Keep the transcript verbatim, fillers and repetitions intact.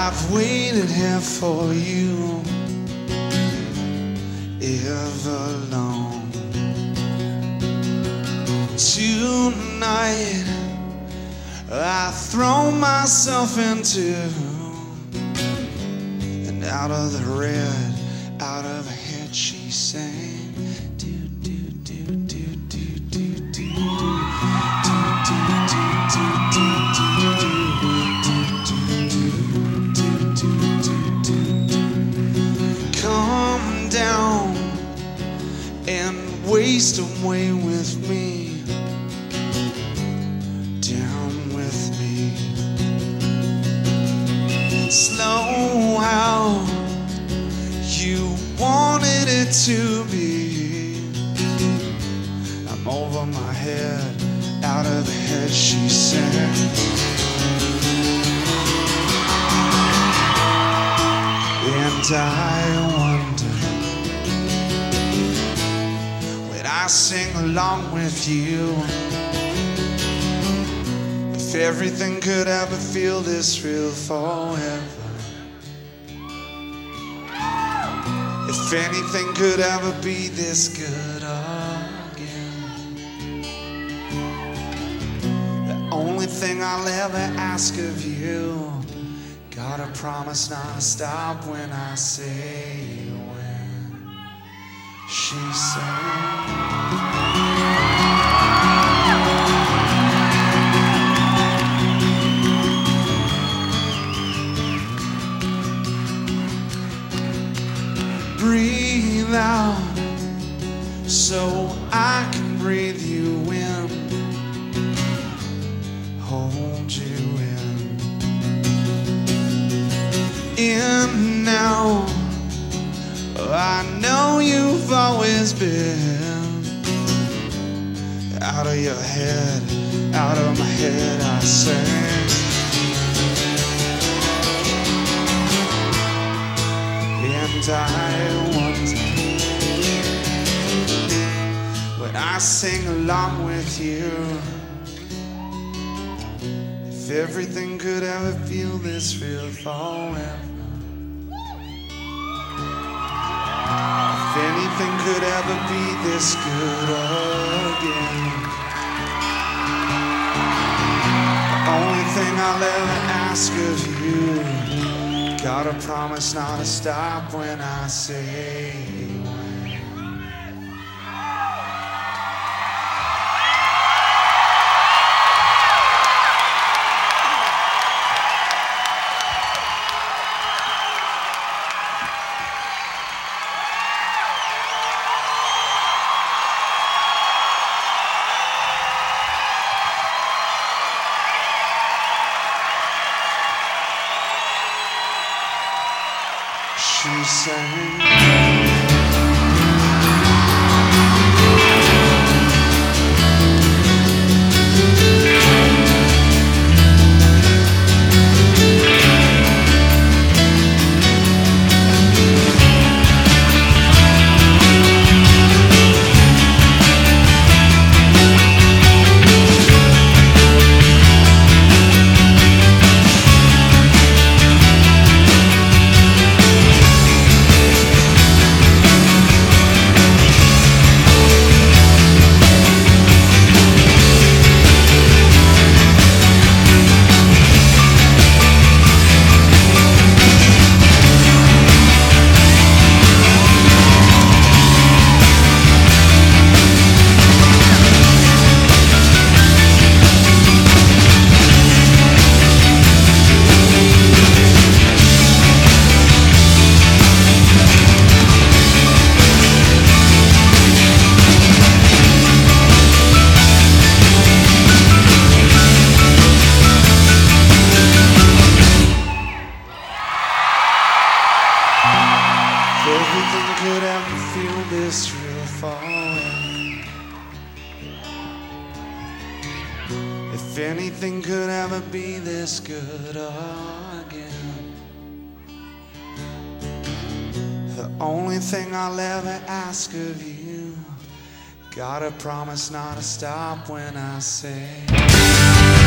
I've waited here for you ever long. Tonight I throw myself into, and out of the red, out of her head she sang, do do do do do do do do. Come down and waste away with me, down with me. Slow how you wanted it to be. I'm over my head, out of the head she sang. And I wonder, when I sing along with you, if everything could ever feel this real forever. If anything could ever be this good again. The only thing I'll ever ask of you, gotta promise not to stop when I say when she sang. Breathe out so I can breathe you in, hold you in. In now, I know you've always been. Out of your head, out of my head I sang. And I wonder, when I sing along with you, if everything could ever feel this real forever. If anything could ever be this good again. The only thing I'll ever ask of you, gotta promise not to stop when I say when. She sang. Everything could ever feel this real forever. If anything could ever be this good again. The only thing I'll ever ask of you, gotta promise not to stop when I say